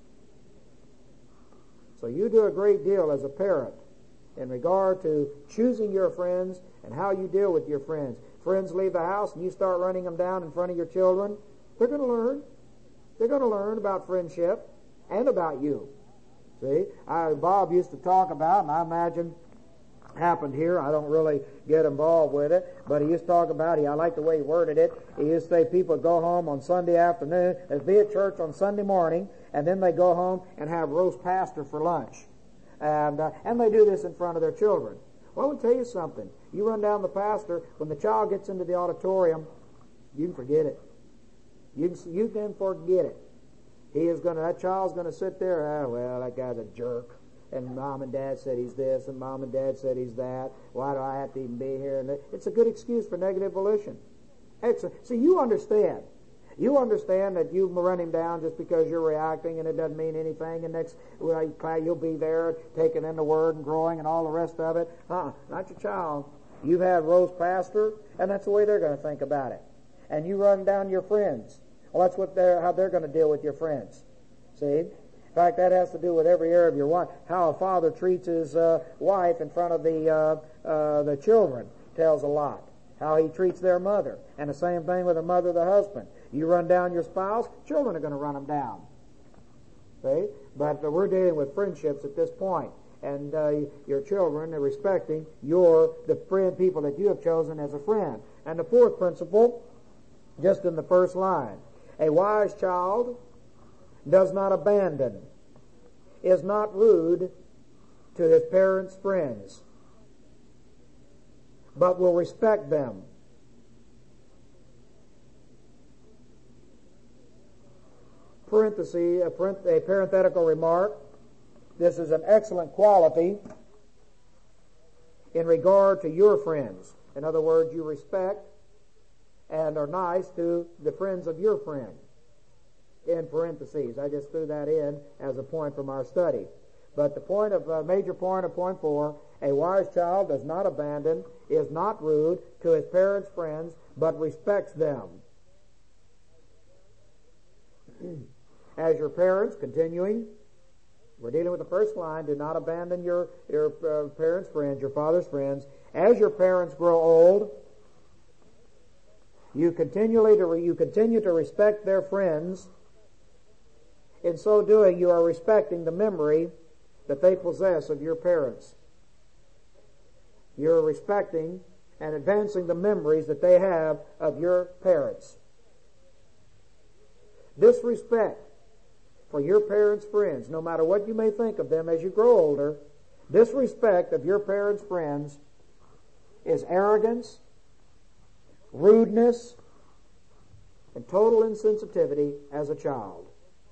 So you do a great deal as a parent in regard to choosing your friends and how you deal with your friends. Friends leave the house and you start running them down in front of your children. They're going to learn. They're going to learn about friendship and about you. See, I, Bob used to talk about, and I imagine happened here. I don't really get involved with it, but he used to talk about, he, I like the way he worded it. He used to say people go home on Sunday afternoon, they'd be at church on Sunday morning, and then they go home and have roast pastor for lunch. And, uh, and they do this in front of their children. Well, I will tell you something. You run down the pastor, when the child gets into the auditorium, you can forget it. You can, you can forget it. He is going to, that child's going to sit there, oh, well, that guy's a jerk. And mom and dad said he's this, and mom and dad said he's that. Why do I have to even be here? And it's a good excuse for negative volition. Excellent. See, you understand. You understand that you run him down just because you're reacting and it doesn't mean anything, and next well, you'll be there taking in the Word and growing and all the rest of it. Uh-uh, not your child. You've had roast pastor, and that's the way they're going to think about it. And you run down your friends. Well, that's what they're, how they're going to deal with your friends. See? In fact, that has to do with every area of your wife. How a father treats his uh, wife in front of the uh, uh, the children tells a lot. How he treats their mother. And the same thing with the mother of the husband. You run down your spouse, children are going to run them down. See? But uh, we're dealing with friendships at this point. And uh, your children are respecting your the friend people that you have chosen as a friend. And the fourth principle, just in the first line. A wise child does not abandon, is not rude to his parents' friends, but will respect them. parenthesis, a, parenth- a parenthetical remark. This is an excellent quality in regard to your friends. In other words, you respect and are nice to the friends of your friend. In parentheses. I just threw that in as a point from our study. But the point of, uh, major point of point four, a wise child does not abandon, is not rude to his parents' friends, but respects them. As your parents, continuing, we're dealing with the first line, do not abandon your, your uh, parents' friends, your father's friends. As your parents grow old, you continually to re, you continue to respect their friends. In so doing, you are respecting the memory that they possess of your parents. You're respecting and advancing the memories that they have of your parents. This respect for your parents' friends, no matter what you may think of them as you grow older, this respect of your parents' friends is arrogance, rudeness, and total insensitivity as a child.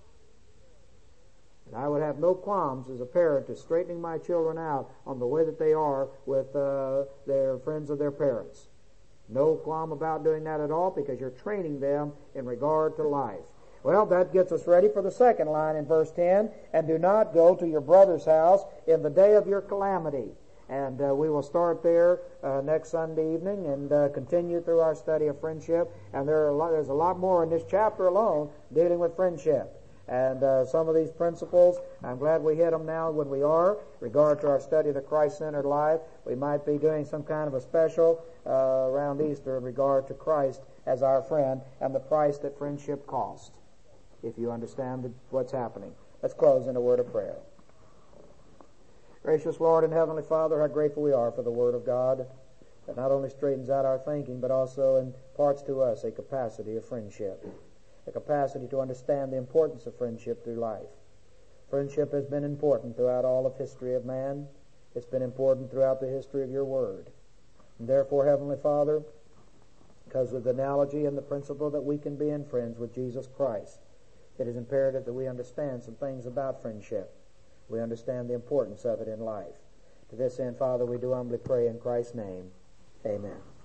And I would have no qualms as a parent to straightening my children out on the way that they are with uh, their friends of their parents. No qualm about doing that at all, because you're training them in regard to life. Well, that gets us ready for the second line in verse ten. And do not go to your brother's house in the day of your calamity. And uh, we will start there uh, next Sunday evening and uh, continue through our study of friendship. And there are a lot, there's a lot more in this chapter alone dealing with friendship. And uh, some of these principles, I'm glad we hit them now when we are. Regard to our study of the Christ-centered life, we might be doing some kind of a special uh, around Easter in regard to Christ as our friend and the price that friendship cost, if you understand what's happening. Let's close in a word of prayer. Gracious Lord and Heavenly Father, how grateful we are for the Word of God that not only straightens out our thinking, but also imparts to us a capacity of friendship, a capacity to understand the importance of friendship through life. Friendship has been important throughout all of history of man. It's been important throughout the history of your Word. And therefore, Heavenly Father, because of the analogy and the principle that we can be in friends with Jesus Christ, it is imperative that we understand some things about friendship. We understand the importance of it in life. To this end, Father, we do humbly pray in Christ's name. Amen.